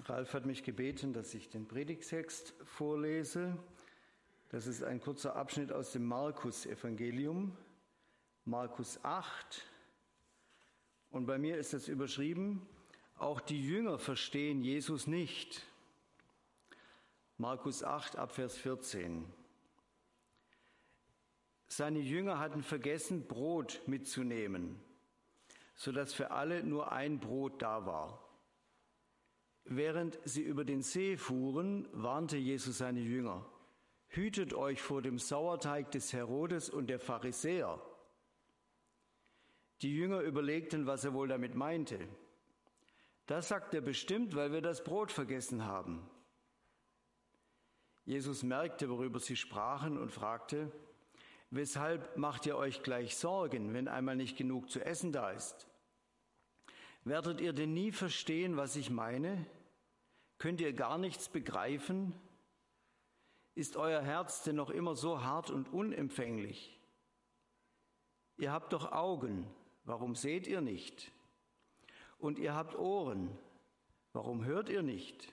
Ralf hat mich gebeten, dass ich den Predigtext vorlese. Das ist ein kurzer Abschnitt aus dem Markus-Evangelium, Markus 8. Und bei mir ist das überschrieben, auch die Jünger verstehen Jesus nicht. Markus 8, ab Vers 14. Seine Jünger hatten vergessen, Brot mitzunehmen, sodass für alle nur ein Brot da war. Während sie über den See fuhren, warnte Jesus seine Jünger: Hütet euch vor dem Sauerteig des Herodes und der Pharisäer. Die Jünger überlegten, was er wohl damit meinte. Das sagt er bestimmt, weil wir das Brot vergessen haben. Jesus merkte, worüber sie sprachen, und fragte: Weshalb macht ihr euch gleich Sorgen, wenn einmal nicht genug zu essen da ist? Werdet ihr denn nie verstehen, was ich meine? Könnt ihr gar nichts begreifen? Ist euer Herz denn noch immer so hart und unempfänglich? Ihr habt doch Augen, warum seht ihr nicht? Und ihr habt Ohren, warum hört ihr nicht?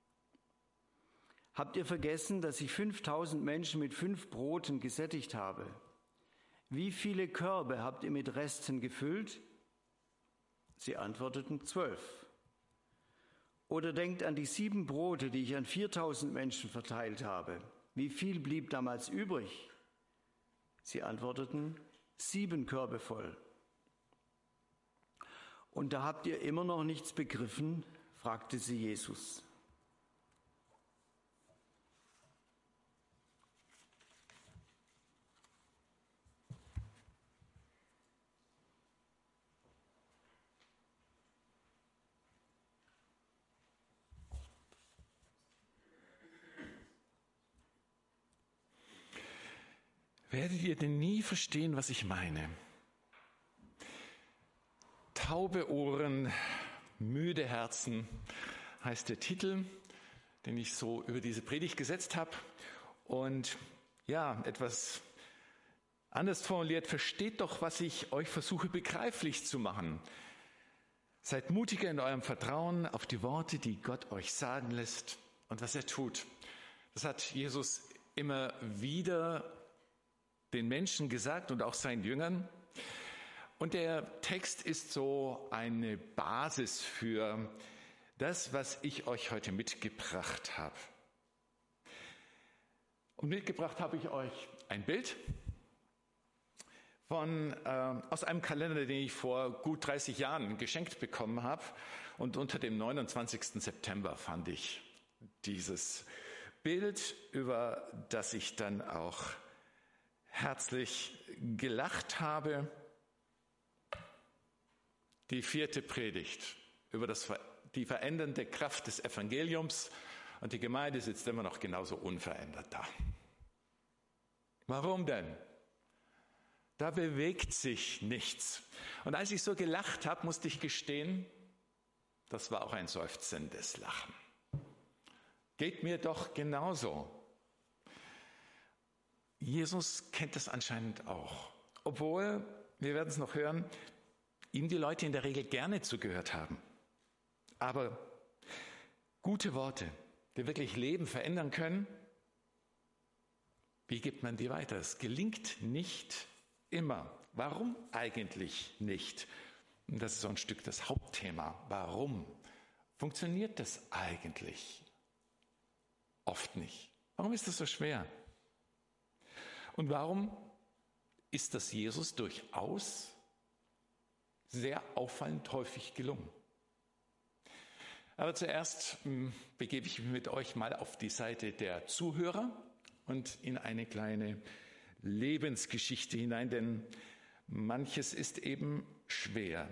Habt ihr vergessen, dass ich 5000 Menschen mit 5 Broten gesättigt habe? Wie viele Körbe habt ihr mit Resten gefüllt? Sie antworteten: 12. Oder denkt an die 7 Brote, die ich an 4000 Menschen verteilt habe. Wie viel blieb damals übrig? Sie antworteten: 7 Körbe voll. Und da habt ihr immer noch nichts begriffen? Fragte sie Jesus. Werdet ihr denn nie verstehen, was ich meine? Taube Ohren, müde Herzen heißt der Titel, den ich so über diese Predigt gesetzt habe. Und ja, etwas anders formuliert: Versteht doch, was ich euch versuche begreiflich zu machen. Seid mutiger in eurem Vertrauen auf die Worte, die Gott euch sagen lässt und was er tut. Das hat Jesus immer wieder den Menschen gesagt und auch seinen Jüngern. Und der Text ist so eine Basis für das, was ich euch heute mitgebracht habe. Und mitgebracht habe ich euch ein Bild aus einem Kalender, den ich vor gut 30 Jahren geschenkt bekommen habe. Und unter dem 29. September fand ich dieses Bild, über das ich dann auch herzlich gelacht habe. Die 4. Predigt über die verändernde Kraft des Evangeliums, und die Gemeinde sitzt immer noch genauso unverändert da. Warum denn? Da bewegt sich nichts. Und als ich so gelacht habe, musste ich gestehen, das war auch ein seufzendes Lachen. Geht mir doch genauso. Jesus kennt das anscheinend auch, obwohl, wir werden es noch hören, ihm die Leute in der Regel gerne zugehört haben. Aber gute Worte, die wirklich Leben verändern können, wie gibt man die weiter? Es gelingt nicht immer. Warum eigentlich nicht? Und das ist so ein Stück das Hauptthema. Warum funktioniert das eigentlich oft nicht? Warum ist das so schwer? Und warum ist das Jesus durchaus sehr auffallend häufig gelungen? Aber zuerst begebe ich mich mit euch mal auf die Seite der Zuhörer und in eine kleine Lebensgeschichte hinein, denn manches ist eben schwer.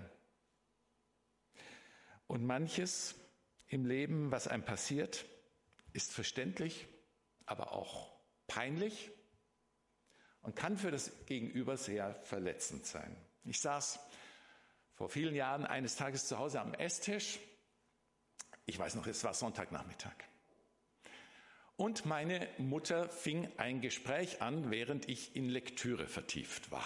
Und manches im Leben, was einem passiert, ist verständlich, aber auch peinlich und kann für das Gegenüber sehr verletzend sein. Ich saß vor vielen Jahren eines Tages zu Hause am Esstisch. Ich weiß noch, es war Sonntagnachmittag. Und meine Mutter fing ein Gespräch an, während ich in Lektüre vertieft war.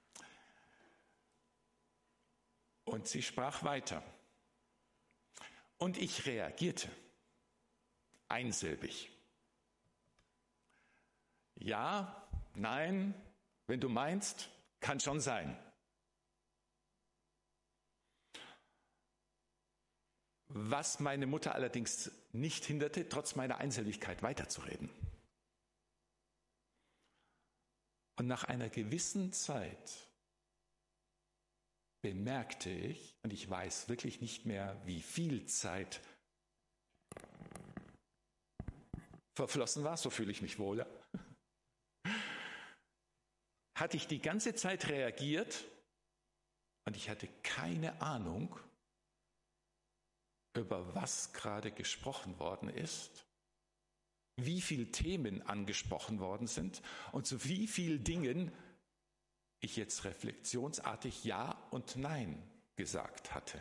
Und sie sprach weiter. Und ich reagierte einsilbig. Ja, nein, wenn du meinst, kann schon sein. Was meine Mutter allerdings nicht hinderte, trotz meiner Einsilbigkeit weiterzureden. Und nach einer gewissen Zeit bemerkte ich, und ich weiß wirklich nicht mehr, wie viel Zeit verflossen war, so fühle ich mich wohler, hatte ich die ganze Zeit reagiert und ich hatte keine Ahnung, über was gerade gesprochen worden ist, wie viele Themen angesprochen worden sind und zu wie vielen Dingen ich jetzt reflexionsartig Ja und Nein gesagt hatte.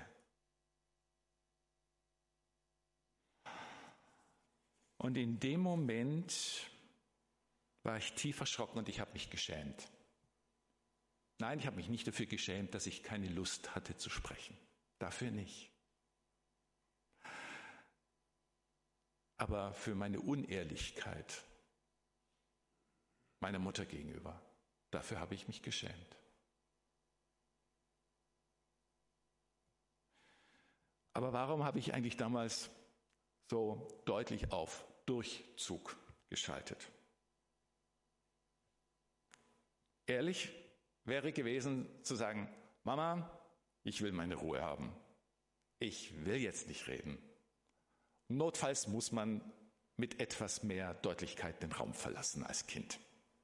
Und in dem Moment war ich tief erschrocken und ich habe mich geschämt. Nein, ich habe mich nicht dafür geschämt, dass ich keine Lust hatte zu sprechen. Dafür nicht. Aber für meine Unehrlichkeit meiner Mutter gegenüber, dafür habe ich mich geschämt. Aber warum habe ich eigentlich damals so deutlich auf Durchzug geschaltet? Ehrlich wäre gewesen zu sagen, Mama, ich will meine Ruhe haben. Ich will jetzt nicht reden. Notfalls muss man mit etwas mehr Deutlichkeit den Raum verlassen als Kind.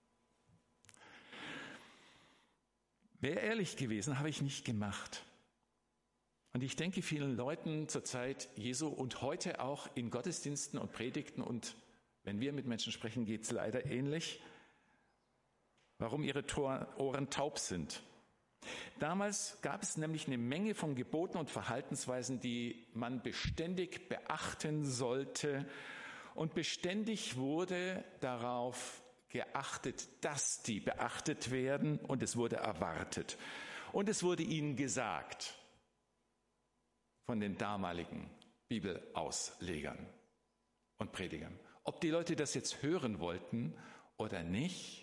Wäre ehrlich gewesen, habe ich nicht gemacht. Und ich denke vielen Leuten zur Zeit Jesu und heute auch in Gottesdiensten und Predigten und wenn wir mit Menschen sprechen, geht es leider ähnlich, warum ihre Ohren taub sind. Damals gab es nämlich eine Menge von Geboten und Verhaltensweisen, die man beständig beachten sollte. Und beständig wurde darauf geachtet, dass die beachtet werden und es wurde erwartet. Und es wurde ihnen gesagt von den damaligen Bibelauslegern und Predigern. Ob die Leute das jetzt hören wollten oder nicht,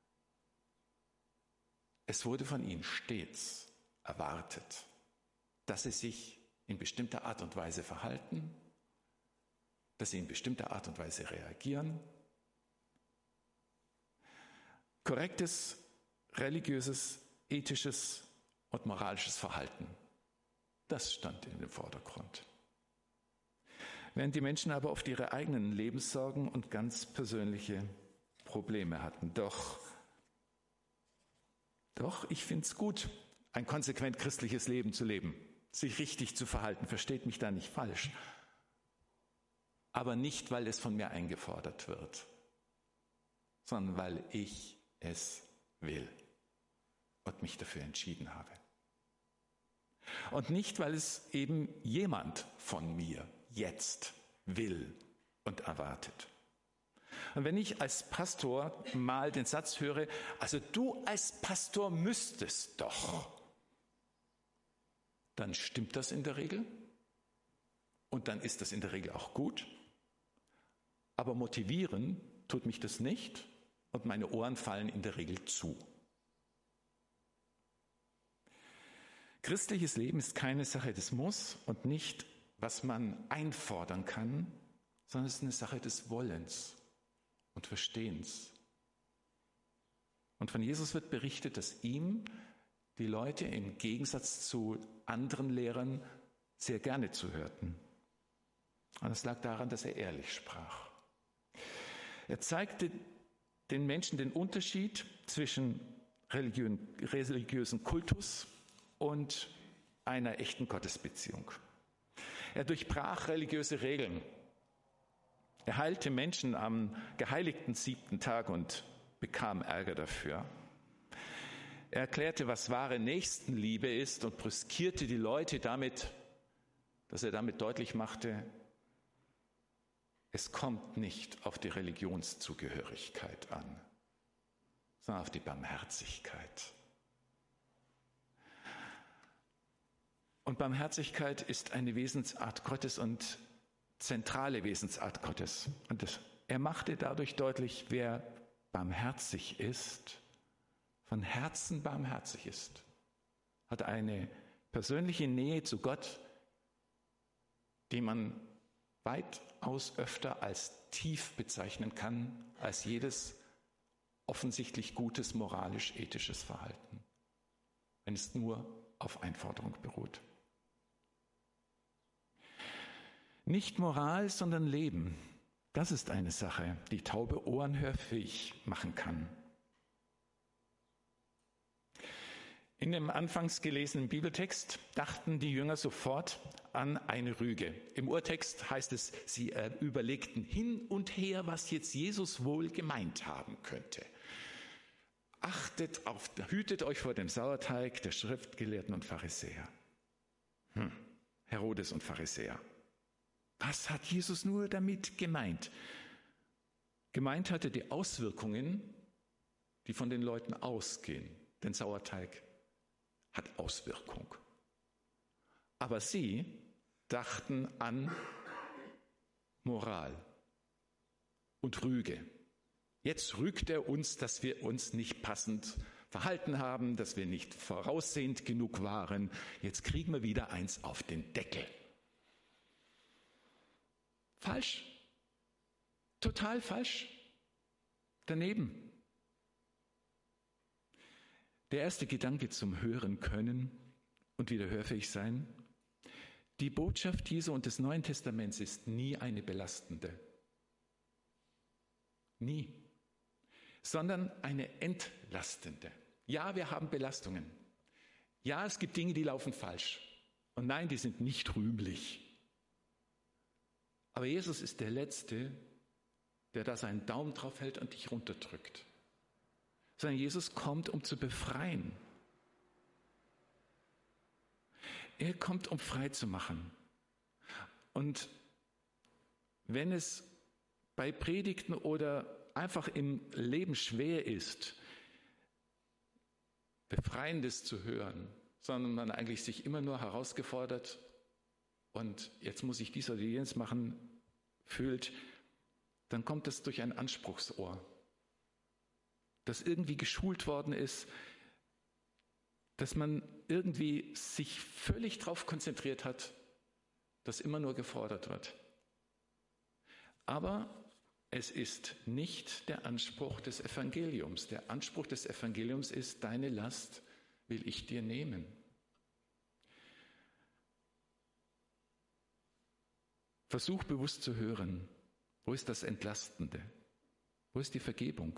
es wurde von ihnen stets erwartet, dass sie sich in bestimmter Art und Weise verhalten, dass sie in bestimmter Art und Weise reagieren. Korrektes, religiöses, ethisches und moralisches Verhalten, das stand in dem Vordergrund. Während die Menschen aber oft ihre eigenen Lebenssorgen und ganz persönliche Probleme hatten. Doch, ich finde es gut, ein konsequent christliches Leben zu leben, sich richtig zu verhalten, versteht mich da nicht falsch. Aber nicht, weil es von mir eingefordert wird, sondern weil ich es will und mich dafür entschieden habe. Und nicht, weil es eben jemand von mir jetzt will und erwartet. Und wenn ich als Pastor mal den Satz höre, also du als Pastor müsstest doch, dann stimmt das in der Regel und dann ist das in der Regel auch gut. Aber motivieren tut mich das nicht und meine Ohren fallen in der Regel zu. Christliches Leben ist keine Sache des Muss und nicht, was man einfordern kann, sondern es ist eine Sache des Wollens und Verstehens. Und von Jesus wird berichtet, dass ihm die Leute im Gegensatz zu anderen Lehrern sehr gerne zuhörten. Und das lag daran, dass er ehrlich sprach. Er zeigte den Menschen den Unterschied zwischen religiösen Kultus und einer echten Gottesbeziehung. Er durchbrach religiöse Regeln. Er heilte Menschen am geheiligten 7. Tag und bekam Ärger dafür. Er erklärte, was wahre Nächstenliebe ist und brüskierte die Leute damit, dass er damit deutlich machte, es kommt nicht auf die Religionszugehörigkeit an, sondern auf die Barmherzigkeit. Und Barmherzigkeit ist eine Wesensart Gottes und zentrale Wesensart Gottes. Und er machte dadurch deutlich, wer barmherzig ist, von Herzen barmherzig ist, hat eine persönliche Nähe zu Gott, die man weitaus öfter als tief bezeichnen kann, als jedes offensichtlich gutes moralisch-ethisches Verhalten, wenn es nur auf Einforderung beruht. Nicht Moral, sondern Leben. Das ist eine Sache, die taube Ohren hörfähig machen kann. In dem anfangs gelesenen Bibeltext dachten die Jünger sofort an eine Rüge. Im Urtext heißt es, sie überlegten hin und her, was jetzt Jesus wohl gemeint haben könnte. Hütet euch vor dem Sauerteig der Schriftgelehrten und Pharisäer. Herodes und Pharisäer. Was hat Jesus nur damit gemeint? Gemeint hatte die Auswirkungen, die von den Leuten ausgehen. Denn Sauerteig hat Auswirkung. Aber sie dachten an Moral und Rüge. Jetzt rügt er uns, dass wir uns nicht passend verhalten haben, dass wir nicht voraussehend genug waren. Jetzt kriegen wir wieder eins auf den Deckel. Falsch. Total falsch. Daneben. Der erste Gedanke zum Hören können und wieder hörfähig sein. Die Botschaft Jesu und des Neuen Testaments ist nie eine belastende. Nie. Sondern eine entlastende. Ja, wir haben Belastungen. Ja, es gibt Dinge, die laufen falsch. Und nein, die sind nicht rühmlich. Aber Jesus ist der Letzte, der da seinen Daumen drauf hält und dich runterdrückt. Sondern Jesus kommt, um zu befreien. Er kommt, um frei zu machen. Und wenn es bei Predigten oder einfach im Leben schwer ist, Befreiendes zu hören, sondern man eigentlich sich immer nur herausgefordert und jetzt muss ich dies oder jenes machen, fühlt, dann kommt das durch ein Anspruchsohr, das irgendwie geschult worden ist, dass man irgendwie sich völlig darauf konzentriert hat, dass immer nur gefordert wird. Aber es ist nicht der Anspruch des Evangeliums. Der Anspruch des Evangeliums ist, deine Last will ich dir nehmen. Versuch bewusst zu hören, wo ist das Entlastende? Wo ist die Vergebung?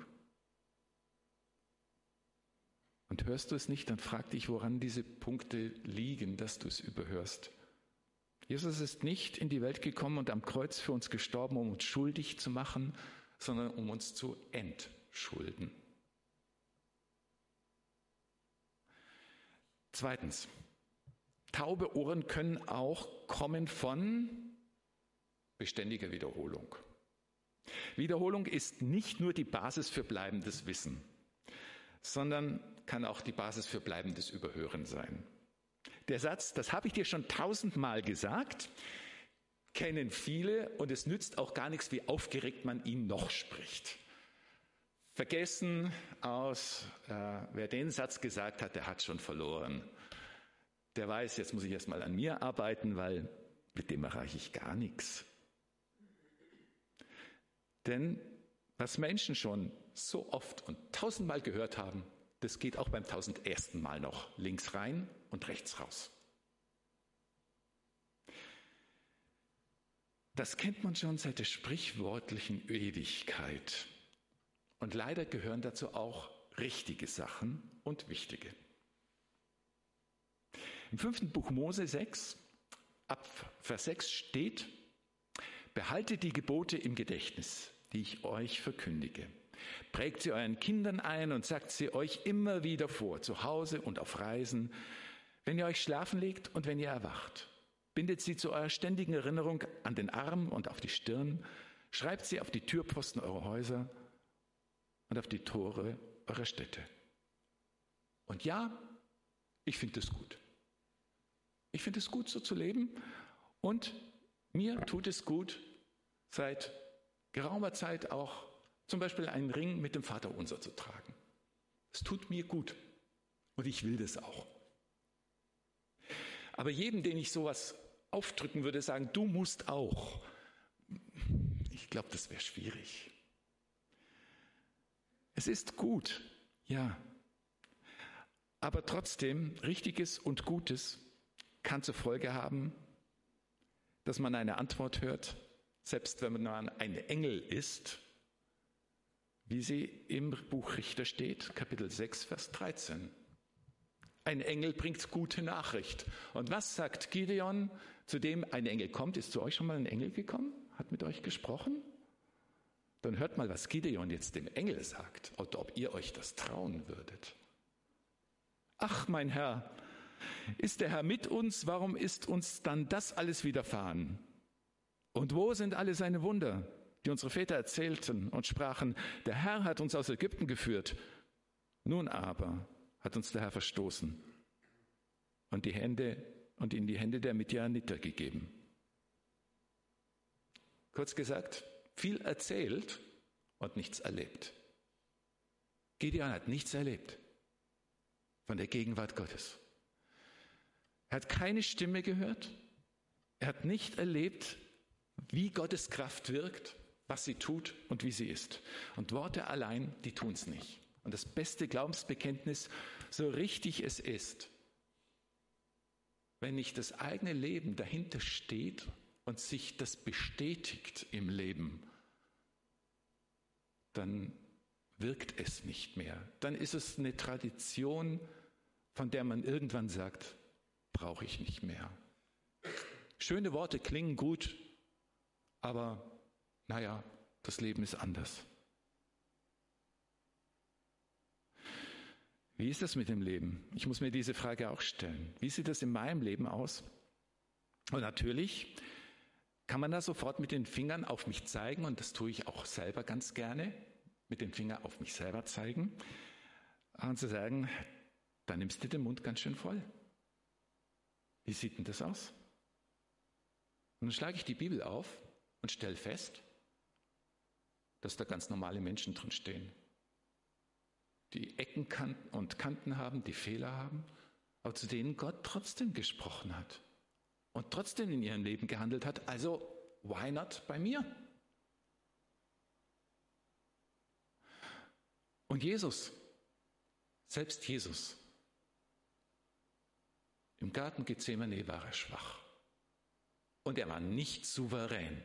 Und hörst du es nicht, dann frag dich, woran diese Punkte liegen, dass du es überhörst. Jesus ist nicht in die Welt gekommen und am Kreuz für uns gestorben, um uns schuldig zu machen, sondern um uns zu entschulden. Zweitens, taube Ohren können auch kommen von beständiger Wiederholung. Wiederholung ist nicht nur die Basis für bleibendes Wissen, sondern kann auch die Basis für bleibendes Überhören sein. Der Satz, das habe ich dir schon 1000-mal gesagt, kennen viele und es nützt auch gar nichts, wie aufgeregt man ihn noch spricht. Vergessen aus, wer den Satz gesagt hat, der hat schon verloren. Der weiß, jetzt muss ich erst mal an mir arbeiten, weil mit dem erreiche ich gar nichts. Denn was Menschen schon so oft und 1000-mal gehört haben, das geht auch beim 1001. Mal noch links rein und rechts raus. Das kennt man schon seit der sprichwörtlichen Ewigkeit. Und leider gehören dazu auch richtige Sachen und wichtige. Im 5. Buch Mose 6, ab Vers 6 steht: Behaltet die Gebote im Gedächtnis, die ich euch verkündige. Prägt sie euren Kindern ein und sagt sie euch immer wieder vor, zu Hause und auf Reisen, wenn ihr euch schlafen legt und wenn ihr erwacht. Bindet sie zu eurer ständigen Erinnerung an den Arm und auf die Stirn, schreibt sie auf die Türpfosten eurer Häuser und auf die Tore eurer Städte. Und ja, ich finde es gut. Ich finde es gut, so zu leben. Und mir tut es gut, seit geraumer Zeit auch zum Beispiel einen Ring mit dem Vaterunser zu tragen. Es tut mir gut. Und ich will das auch. Aber jedem, den ich sowas aufdrücken würde, sagen, du musst auch. Ich glaube, das wäre schwierig. Es ist gut, ja. Aber trotzdem, Richtiges und Gutes kann zur Folge haben, dass man eine Antwort hört, selbst wenn man ein Engel ist, wie sie im Buch Richter steht, Kapitel 6, Vers 13. Ein Engel bringt gute Nachricht. Und was sagt Gideon, zu dem ein Engel kommt? Ist zu euch schon mal ein Engel gekommen? Hat mit euch gesprochen? Dann hört mal, was Gideon jetzt dem Engel sagt und ob ihr euch das trauen würdet. Ach, mein Herr, ist der Herr mit uns? Warum ist uns dann das alles widerfahren? Und wo sind alle seine Wunder, die unsere Väter erzählten und sprachen, der Herr hat uns aus Ägypten geführt. Nun aber hat uns der Herr verstoßen und in die Hände der Midjaniter gegeben. Kurz gesagt, viel erzählt und nichts erlebt. Gideon hat nichts erlebt von der Gegenwart Gottes. Er hat keine Stimme gehört. Er hat nicht erlebt, wie Gottes Kraft wirkt, was sie tut und wie sie ist. Und Worte allein, die tun es nicht. Und das beste Glaubensbekenntnis, so richtig es ist, wenn nicht das eigene Leben dahinter steht und sich das bestätigt im Leben, dann wirkt es nicht mehr. Dann ist es eine Tradition, von der man irgendwann sagt, brauche ich nicht mehr. Schöne Worte klingen gut, aber naja, das Leben ist anders. Wie ist das mit dem Leben? Ich muss mir diese Frage auch stellen. Wie sieht das in meinem Leben aus? Und natürlich kann man da sofort mit den Fingern auf mich zeigen, und das tue ich auch selber ganz gerne, mit den Fingern auf mich selber zeigen und zu sagen, da nimmst du den Mund ganz schön voll. Wie sieht denn das aus? Und dann schlage ich die Bibel auf und stelle fest, dass da ganz normale Menschen drin stehen, die Ecken und Kanten haben, die Fehler haben, aber zu denen Gott trotzdem gesprochen hat und trotzdem in ihrem Leben gehandelt hat. Also, why not bei mir? Und Jesus, selbst Jesus, im Garten Gethsemane war er schwach und er war nicht souverän.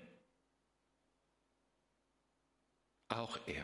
Auch er.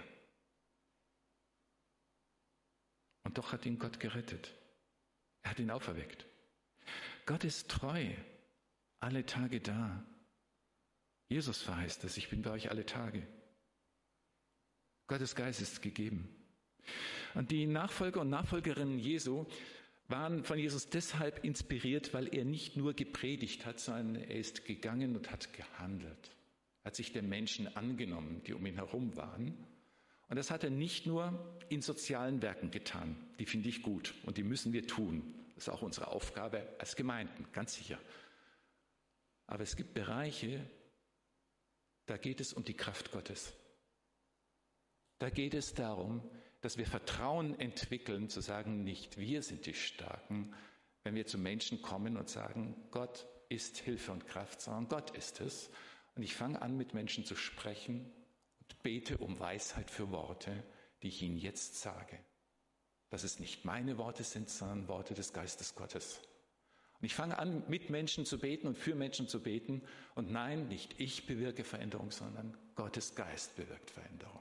Und doch hat ihn Gott gerettet. Er hat ihn auferweckt. Gott ist treu, alle Tage da. Jesus verheißt es, ich bin bei euch alle Tage. Gottes Geist ist gegeben. Und die Nachfolger und Nachfolgerinnen Jesu waren von Jesus deshalb inspiriert, weil er nicht nur gepredigt hat, sondern er ist gegangen und hat gehandelt. Er hat sich den Menschen angenommen, die um ihn herum waren. Und das hat er nicht nur in sozialen Werken getan. Die finde ich gut und die müssen wir tun. Das ist auch unsere Aufgabe als Gemeinden, ganz sicher. Aber es gibt Bereiche, da geht es um die Kraft Gottes. Da geht es darum, dass wir Vertrauen entwickeln, zu sagen, nicht wir sind die Starken, wenn wir zu Menschen kommen und sagen, Gott ist Hilfe und Kraft, sondern Gott ist es. Und ich fange an, mit Menschen zu sprechen und bete um Weisheit für Worte, die ich ihnen jetzt sage. Dass es nicht meine Worte sind, sondern Worte des Geistes Gottes. Und ich fange an, mit Menschen zu beten und für Menschen zu beten. Und nein, nicht ich bewirke Veränderung, sondern Gottes Geist bewirkt Veränderung.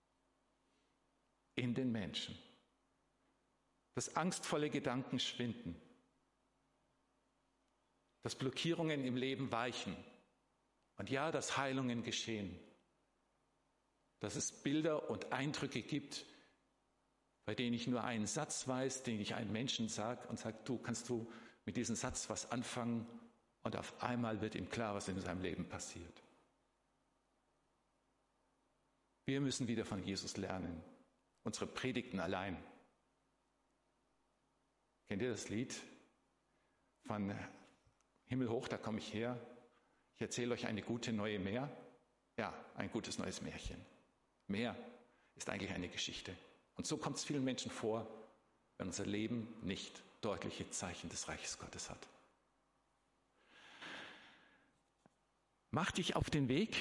In den Menschen. Dass angstvolle Gedanken schwinden. Dass Blockierungen im Leben weichen. Und ja, dass Heilungen geschehen. Dass es Bilder und Eindrücke gibt, bei denen ich nur einen Satz weiß, den ich einem Menschen sage und sage, du, kannst du mit diesem Satz was anfangen? Und auf einmal wird ihm klar, was in seinem Leben passiert. Wir müssen wieder von Jesus lernen. Unsere Predigten allein. Kennt ihr das Lied von himmelhoch, da komme ich her. Ich erzähle euch eine gute neue Mär. Ja, ein gutes neues Märchen. Mehr ist eigentlich eine Geschichte. Und so kommt es vielen Menschen vor, wenn unser Leben nicht deutliche Zeichen des Reiches Gottes hat. Mach dich auf den Weg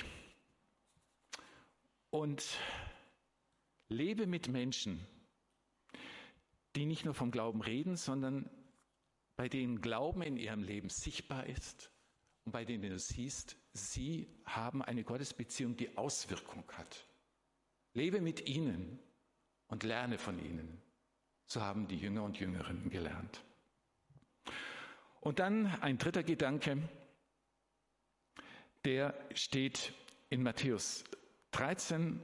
und lebe mit Menschen, die nicht nur vom Glauben reden, sondern bei denen Glauben in ihrem Leben sichtbar ist und bei denen du siehst, sie haben eine Gottesbeziehung, die Auswirkung hat. Lebe mit ihnen und lerne von ihnen. So haben die Jünger und Jüngerinnen gelernt. Und dann ein dritter Gedanke, der steht in Matthäus 13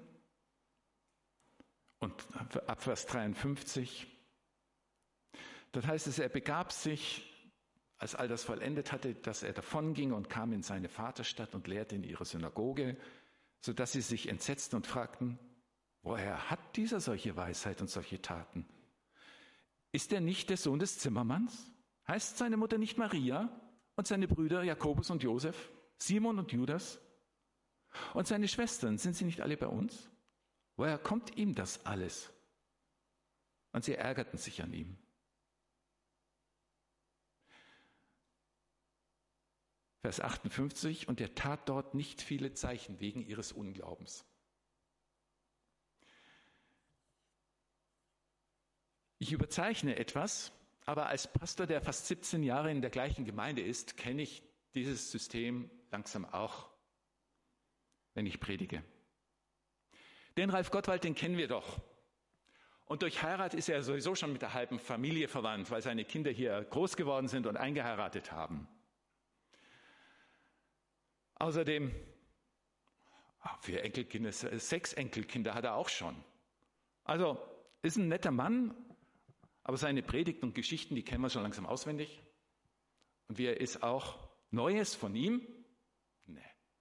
und ab Vers 53. Dort heißt es, er begab sich, als all das vollendet hatte, dass er davonging und kam in seine Vaterstadt und lehrte in ihrer Synagoge, sodass sie sich entsetzten und fragten, woher hat dieser solche Weisheit und solche Taten? Ist er nicht der Sohn des Zimmermanns? Heißt seine Mutter nicht Maria und seine Brüder Jakobus und Josef, Simon und Judas? Und seine Schwestern, sind sie nicht alle bei uns? Woher kommt ihm das alles? Und sie ärgerten sich an ihm. Vers 58, und er tat dort nicht viele Zeichen wegen ihres Unglaubens. Ich überzeichne etwas, aber als Pastor, der fast 17 Jahre in der gleichen Gemeinde ist, kenne ich dieses System langsam auch, wenn ich predige. Den Ralf Gottwald, den kennen wir doch. Und durch Heirat ist er sowieso schon mit der halben Familie verwandt, weil seine Kinder hier groß geworden sind und eingeheiratet haben. Außerdem, 4 Enkelkinder, 6 Enkelkinder hat er auch schon. Also ist ein netter Mann, aber seine Predigten und Geschichten, die kennen wir schon langsam auswendig. Und wie er ist auch Neues von ihm? Nee.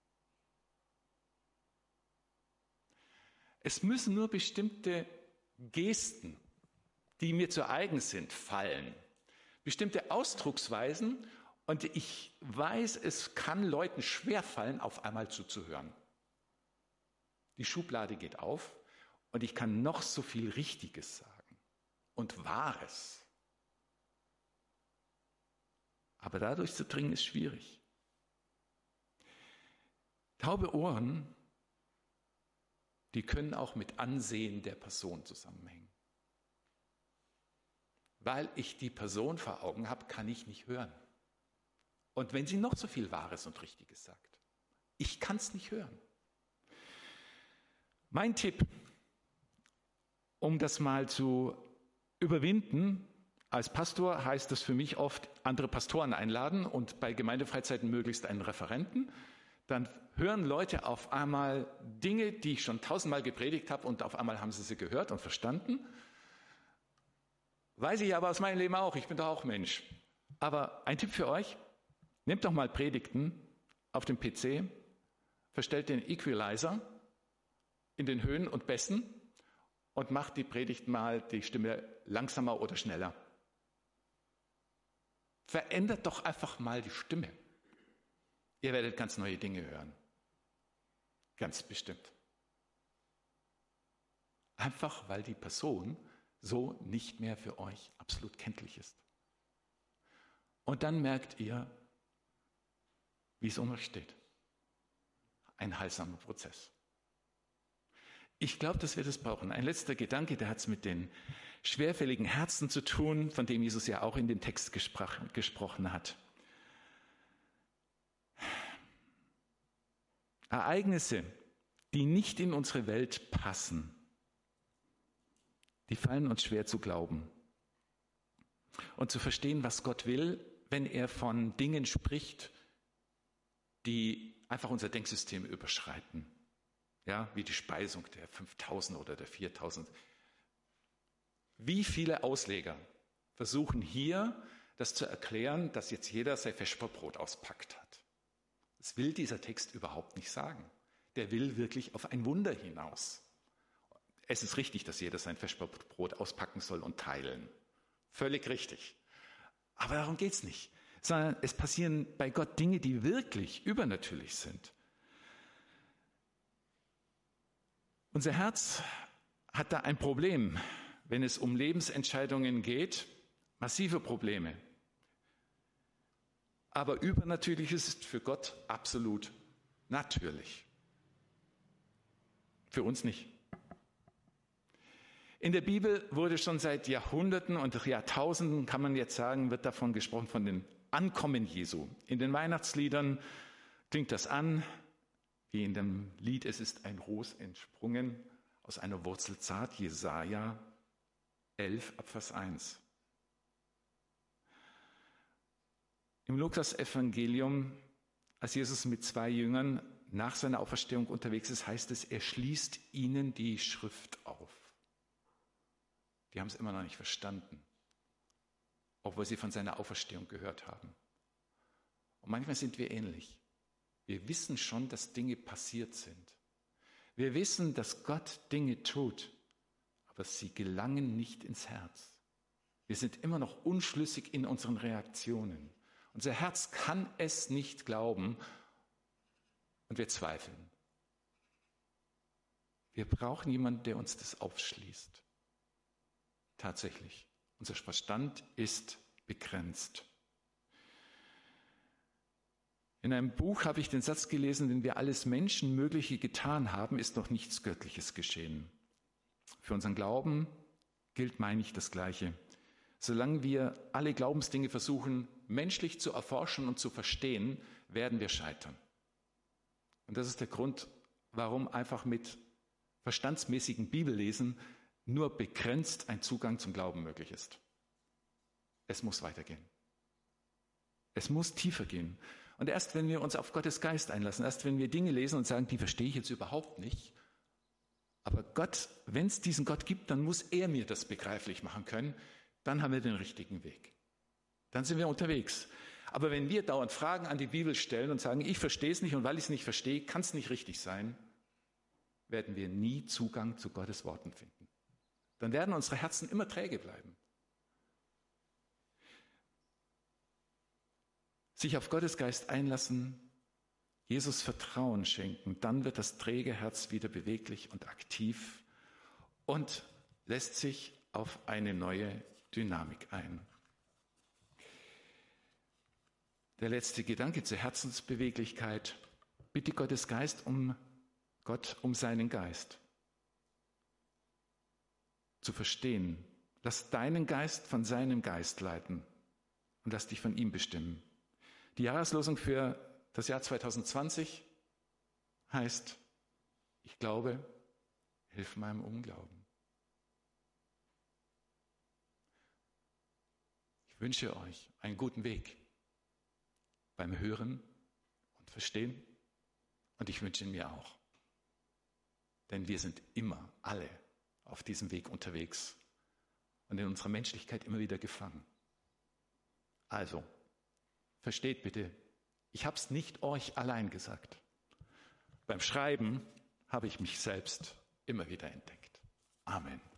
Es müssen nur bestimmte Gesten, die mir zu eigen sind, fallen. Bestimmte Ausdrucksweisen. Und ich weiß, es kann Leuten schwerfallen, auf einmal zuzuhören. Die Schublade geht auf und ich kann noch so viel Richtiges sagen und Wahres. Aber dadurch zu dringen ist schwierig. Taube Ohren, die können auch mit Ansehen der Person zusammenhängen. Weil ich die Person vor Augen habe, kann ich nicht hören. Und wenn sie noch so viel Wahres und Richtiges sagt, ich kann es nicht hören. Mein Tipp, um das mal zu überwinden, als Pastor heißt das für mich oft, andere Pastoren einladen und bei Gemeindefreizeiten möglichst einen Referenten. Dann hören Leute auf einmal Dinge, die ich schon 1000-mal gepredigt habe und auf einmal haben sie gehört und verstanden. Weiß ich aber aus meinem Leben auch, ich bin doch auch Mensch. Aber ein Tipp für euch, nehmt doch mal Predigten auf dem PC, verstellt den Equalizer in den Höhen und Bässen und macht die Predigt mal die Stimme langsamer oder schneller. Verändert doch einfach mal die Stimme. Ihr werdet ganz neue Dinge hören. Ganz bestimmt. Einfach weil die Person so nicht mehr für euch absolut kenntlich ist. Und dann merkt ihr, wie es um euch steht. Ein heilsamer Prozess. Ich glaube, dass wir das brauchen. Ein letzter Gedanke, der hat es mit den schwerfälligen Herzen zu tun, von dem Jesus ja auch in dem Text gesprochen hat. Ereignisse, die nicht in unsere Welt passen, die fallen uns schwer zu glauben. Und zu verstehen, was Gott will, wenn er von Dingen spricht, die einfach unser Denksystem überschreiten. Ja, wie die Speisung der 5000 oder der 4000. Wie viele Ausleger versuchen hier, das zu erklären, dass jetzt jeder sein Vesperbrot auspackt hat. Das will dieser Text überhaupt nicht sagen. Der will wirklich auf ein Wunder hinaus. Es ist richtig, dass jeder sein Vesperbrot auspacken soll und teilen. Völlig richtig. Aber darum geht es nicht. sondern es passieren bei Gott Dinge, die wirklich übernatürlich sind. Unser Herz hat da ein Problem, wenn es um Lebensentscheidungen geht, massive Probleme. Aber Übernatürliches ist für Gott absolut natürlich. Für uns nicht. In der Bibel wurde schon seit Jahrhunderten und Jahrtausenden, kann man jetzt sagen, wird davon gesprochen, von dem Ankommen Jesu. In den Weihnachtsliedern klingt das an, wie in dem Lied Es ist ein Ros entsprungen, aus einer Wurzel zart, Jesaja 11 ab Vers 1. Im Lukas-Evangelium, als Jesus mit 2 Jüngern nach seiner Auferstehung unterwegs ist, heißt es, er schließt ihnen die Schrift auf. Die haben es immer noch nicht verstanden, obwohl sie von seiner Auferstehung gehört haben. Und manchmal sind wir ähnlich. Wir wissen schon, dass Dinge passiert sind. Wir wissen, dass Gott Dinge tut, aber sie gelangen nicht ins Herz. Wir sind immer noch unschlüssig in unseren Reaktionen. Unser Herz kann es nicht glauben und wir zweifeln. Wir brauchen jemanden, der uns das aufschließt. Tatsächlich, unser Verstand ist begrenzt. In einem Buch habe ich den Satz gelesen, wenn wir alles Menschenmögliche getan haben, ist noch nichts Göttliches geschehen. Für unseren Glauben gilt, meine ich, das Gleiche. Solange wir alle Glaubensdinge versuchen, menschlich zu erforschen und zu verstehen, werden wir scheitern. Und das ist der Grund, warum einfach mit verstandsmäßigem Bibellesen nur begrenzt ein Zugang zum Glauben möglich ist. Es muss weitergehen. Es muss tiefer gehen. Und erst wenn wir uns auf Gottes Geist einlassen, erst wenn wir Dinge lesen und sagen, die verstehe ich jetzt überhaupt nicht, aber Gott, wenn es diesen Gott gibt, dann muss er mir das begreiflich machen können, dann haben wir den richtigen Weg. Dann sind wir unterwegs. Aber wenn wir dauernd Fragen an die Bibel stellen und sagen, ich verstehe es nicht und weil ich es nicht verstehe, kann es nicht richtig sein, werden wir nie Zugang zu Gottes Worten finden. Dann werden unsere Herzen immer träge bleiben. Sich auf Gottes Geist einlassen, Jesus Vertrauen schenken, dann wird das träge Herz wieder beweglich und aktiv und lässt sich auf eine neue Dynamik ein. Der letzte Gedanke zur Herzensbeweglichkeit. Bitte Gottes Geist um Gott, um seinen Geist zu verstehen. Lass deinen Geist von seinem Geist leiten und lass dich von ihm bestimmen. Die Jahreslosung für das Jahr 2020 heißt, ich glaube, hilf meinem Unglauben. Ich wünsche euch einen guten Weg beim Hören und Verstehen und ich wünsche ihn mir auch. Denn wir sind immer alle auf diesem Weg unterwegs und in unserer Menschlichkeit immer wieder gefangen. Also, versteht bitte, ich habe es nicht euch allein gesagt. Beim Schreiben habe ich mich selbst immer wieder entdeckt. Amen.